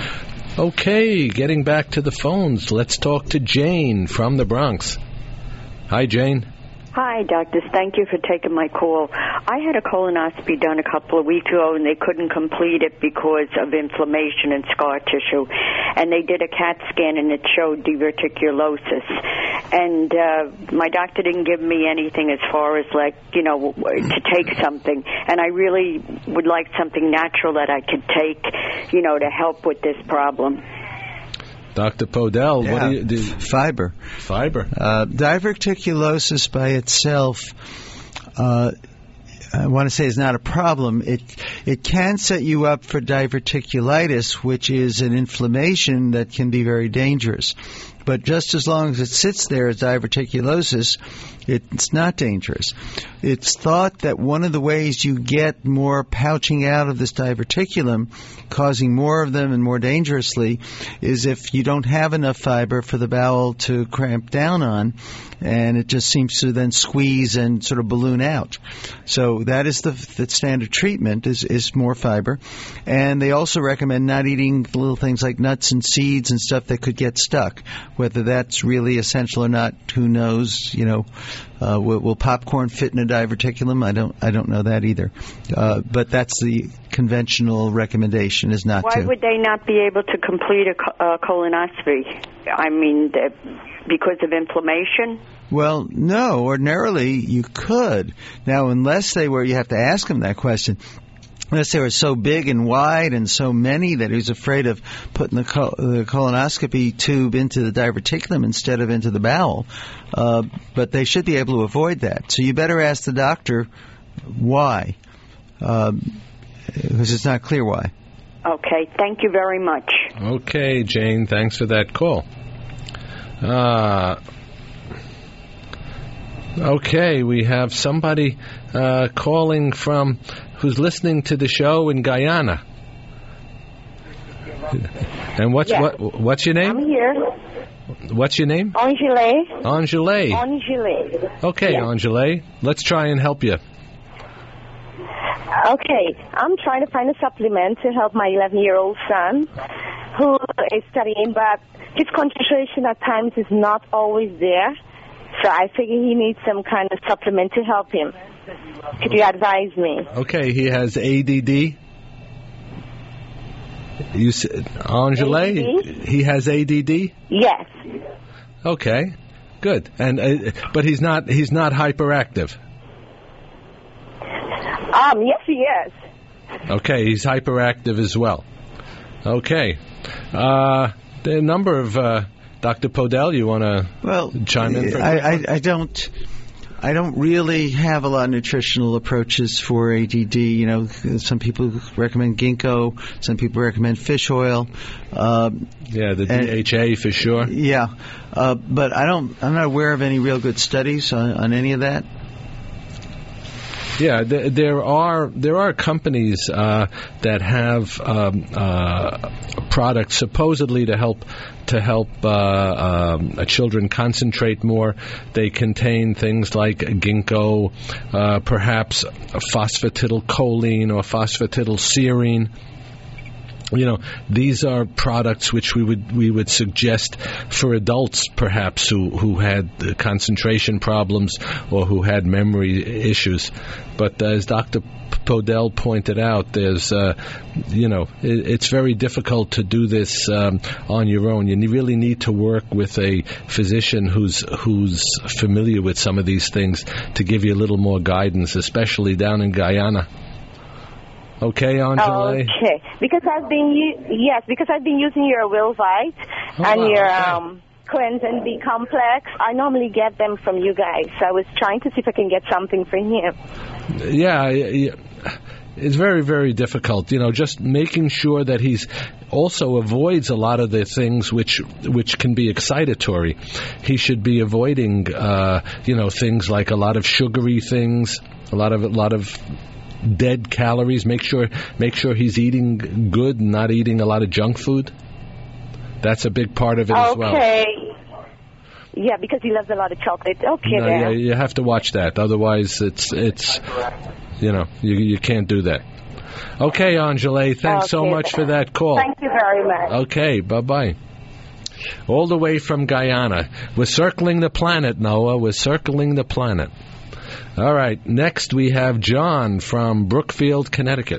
Okay, getting back to the phones, let's talk to Jane from the Bronx. Hi, Jane. Hi, doctors. Thank you for taking my call. I had a colonoscopy done a couple of weeks ago, and they couldn't complete it because of inflammation and scar tissue. And they did a CAT scan, and it showed diverticulosis. And uh, my doctor didn't give me anything as far as, like, you know, to take something. And I really would like something natural that I could take, you know, to help with this problem. Doctor Podell, yeah. what do you do? Fiber. Fiber. Uh, diverticulosis by itself, uh, I want to say, is not a problem. It it can set you up for diverticulitis, which is an inflammation that can be very dangerous. But just as long as it sits there as diverticulosis, it's not dangerous. It's thought that one of the ways you get more pouching out of this diverticulum, causing more of them and more dangerously, is if you don't have enough fiber for the bowel to cramp down on, and it just seems to then squeeze and sort of balloon out. So that is the, the standard treatment, is, is more fiber. And they also recommend not eating little things like nuts and seeds and stuff that could get stuck. Whether that's really essential or not, who knows? You know, uh, will, will popcorn fit in a diverticulum? I don't. I don't know that either. Uh, but that's the conventional recommendation: is not Why to. Why would they not be able to complete a co- uh, colonoscopy? I mean, the, because of inflammation? Well, no. Ordinarily, you could. Now, unless they were, you have to ask them that question. Unless they were so big and wide and so many that he was afraid of putting the, col- the colonoscopy tube into the diverticulum instead of into the bowel. Uh, but they should be able to avoid that. So you better ask the doctor why, um, because it's not clear why. Okay, thank you very much. Okay, Jane, thanks for that call. Uh, okay, we have somebody uh, calling from... who's listening to the show in Guyana. And what's yeah. what what's your name? I'm here. What's your name? Angele. Angele. Angele. Okay, yeah. Angele. Let's try and help you. Okay, I'm trying to find a supplement to help my eleven-year-old son, who is studying, but his concentration at times is not always there. So I figure he needs some kind of supplement to help him. Could you advise me? Okay, he has A D D. You said Angele? A D D? He has A D D? Yes. Okay. Good. And uh, but he's not he's not hyperactive. Um, yes he is. Okay, he's hyperactive as well. Okay. Uh there are a number of uh Doctor Podell, you want to well, chime in for a I, I, I don't I don't really have a lot of nutritional approaches for A D D. You know, some people recommend ginkgo, some people recommend fish oil. Uh, yeah, the D H A for sure. Yeah, uh, but I don't. I'm not aware of any real good studies on, on any of that. Yeah, th- there are there are companies uh, that have um, uh, products supposedly to help to help uh, um, children concentrate more. They contain things like ginkgo, uh, perhaps phosphatidylcholine or phosphatidylserine. You know, these are products which we would we would suggest for adults, perhaps who who had concentration problems or who had memory issues. But as Doctor Podell pointed out, there's uh, you know it, it's very difficult to do this um, on your own. You really need to work with a physician who's who's familiar with some of these things to give you a little more guidance, especially down in Guyana. Okay, Angela. Okay, because I've been u- yes, because I've been using your Wilvite oh, and wow, your okay. um, Cleanse and B complex. I normally get them from you guys. So I was trying to see if I can get something from him. Yeah, yeah, it's very, very difficult. You know, just making sure that he's also avoids a lot of the things which which can be excitatory. He should be avoiding, uh, you know, things like a lot of sugary things, a lot of a lot of. dead calories. Make sure make sure he's eating good and not eating a lot of junk food. That's a big part of it okay. as well. Okay. Yeah, because he loves a lot of chocolate. Okay, no, then. yeah, you have to watch that. Otherwise, it's it's you know you you can't do that. Okay, Angela, thanks okay, so much then. for that call. Thank you very much. Okay, bye bye. All the way from Guyana. We're circling the planet, Noah. We're circling the planet. All right, next we have John from Brookfield, Connecticut.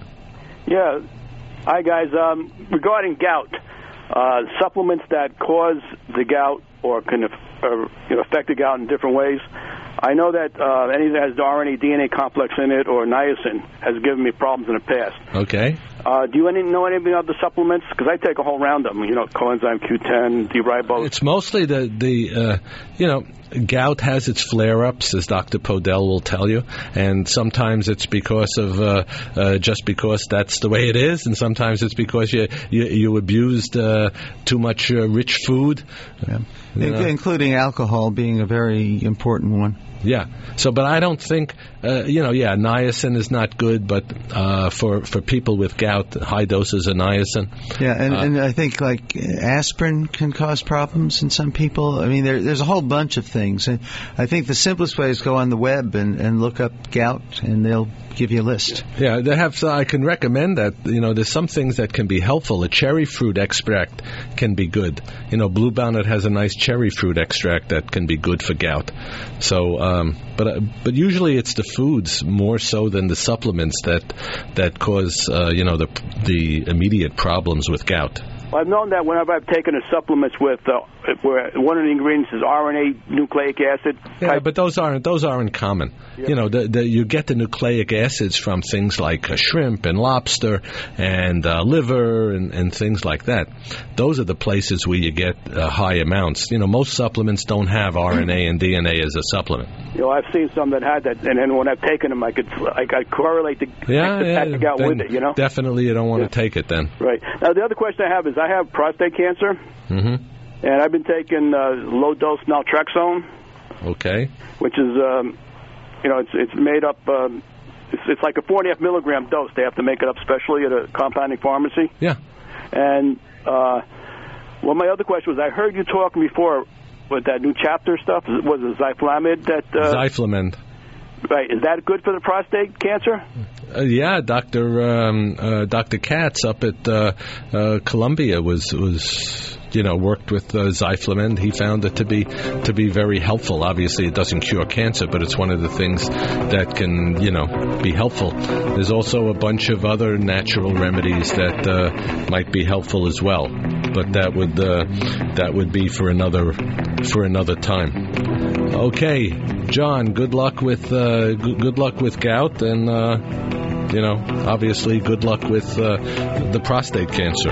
Yeah. Hi, guys. Um, regarding gout, uh, supplements that cause the gout or can uh, you know, affect the gout in different ways. I know that uh, anything that has the R N A D N A complex in it or niacin has given me problems in the past. Okay. Uh, do you any, know anything of the supplements? Because I take a whole round of them, you know, coenzyme Q ten, D-ribose. It's mostly the, the uh, you know, gout has its flare-ups, as Doctor Podell will tell you, and sometimes it's because of, uh, uh, just because that's the way it is, and sometimes it's because you you, you abused uh, too much uh, rich food. Yeah. In- including alcohol being a very important one. Yeah. So, but I don't think, uh, you know, yeah, niacin is not good, but uh, for for people with gout, high doses of niacin. Yeah, and, uh, and I think like aspirin can cause problems in some people. I mean, there, there's a whole bunch of things. And I think the simplest way is go on the web and, and look up gout, and they'll give you a list. Yeah, they have. So I can recommend that. You know, there's some things that can be helpful. A cherry fruit extract can be good. You know, Blue Bonnet has a nice cherry fruit extract that can be good for gout. So. Um, but uh, but usually it's the foods more so than the supplements that that cause uh, you know the the immediate problems with gout. Well, I've known that whenever I've taken the supplements with, uh, where one of the ingredients is R N A nucleic acid. Yeah, type. but those aren't those aren't common. Yep. You know, the, the, you get the nucleic acids from things like uh, shrimp and lobster and uh, liver and, and things like that. Those are the places where you get uh, high amounts. You know, most supplements don't have R N A and D N A as a supplement. You know, I've seen some that had that, and then when I've taken them, I could I could correlate the, yeah, the yeah, package out with it. You know, definitely you don't want yeah. to take it then. Right. Now the other question I have is I have prostate cancer, mm-hmm. and I've been taking uh, low dose naltrexone. Okay. Which is, um, you know, it's it's made up. Um, it's, it's like a four and a half milligram dose. They have to make it up specially at a compounding pharmacy. Yeah. And uh, well, my other question was, I heard you talking before with that new chapter stuff. Was it Zyflamid? That uh, Zyflamend. Right. Is that good for the prostate cancer? Uh, yeah, Doctor Um, uh, Doctor Katz up at uh, uh, Columbia was was you know worked with uh, Zyflamend. He found it to be to be very helpful. Obviously, it doesn't cure cancer, but it's one of the things that can you know be helpful. There's also a bunch of other natural remedies that uh, might be helpful as well, but that would uh, that would be for another for another time. Okay, John. Good luck with uh, g- good luck with gout, and uh, you know, obviously, good luck with uh, the prostate cancer.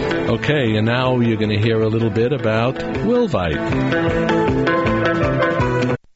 Okay, and now you're going to hear a little bit about Wilvite.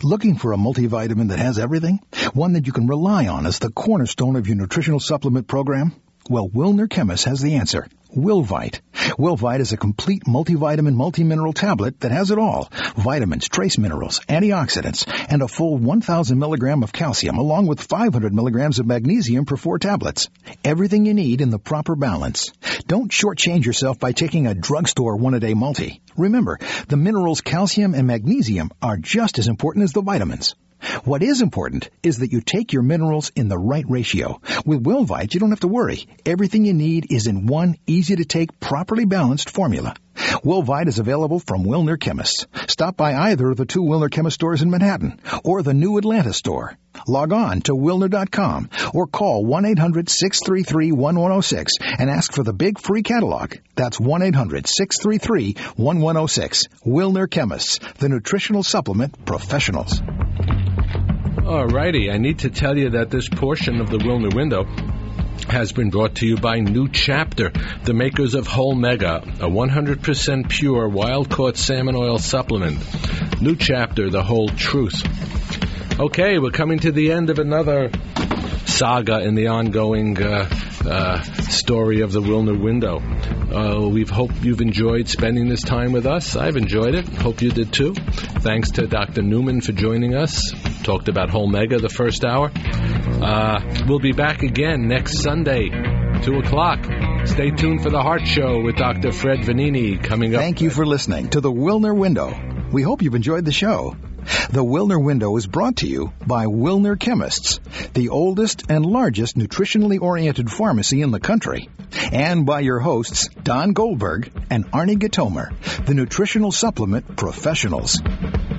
Looking for a multivitamin that has everything? One that you can rely on as the cornerstone of your nutritional supplement program? Well, Wilner Chemist has the answer. Wilvite. Wilvite is a complete multivitamin, multimineral tablet that has it all. Vitamins, trace minerals, antioxidants, and a full one thousand milligram of calcium, along with five hundred milligrams of magnesium per four tablets. Everything you need in the proper balance. Don't shortchange yourself by taking a drugstore one-a-day multi. Remember, the minerals calcium and magnesium are just as important as the vitamins. What is important is that you take your minerals in the right ratio. With Wilvite, you don't have to worry. Everything you need is in one easy-to-take, properly balanced formula. Wilvite is available from Wilner Chemists. Stop by either of the two Wilner Chemist stores in Manhattan or the new Atlanta store. Log on to wilner dot com or call one eight hundred six three three one one zero six and ask for the big free catalog. That's one eight hundred six three three one one zero six. Wilner Chemists, the nutritional supplement professionals. All righty, I need to tell you that this portion of the Wilner Window has been brought to you by New Chapter, the makers of Whole Mega, a one hundred percent pure wild-caught salmon oil supplement. New Chapter, the whole truth. Okay, we're coming to the end of another saga in the ongoing uh, uh, story of the Wilner Window. Uh, we hope you've enjoyed spending this time with us. I've enjoyed it. Hope you did too. Thanks to Doctor Newman for joining us. Talked about Whole Mega the first hour. Uh, we'll be back again next Sunday, two o'clock. Stay tuned for the Heart Show with Doctor Fred Vanini coming up. Thank you for listening to the Wilner Window. We hope you've enjoyed the show. The Wilner Window is brought to you by Wilner Chemists, the oldest and largest nutritionally oriented pharmacy in the country, and by your hosts, Don Goldberg and Arnie Gatomer, the nutritional supplement professionals.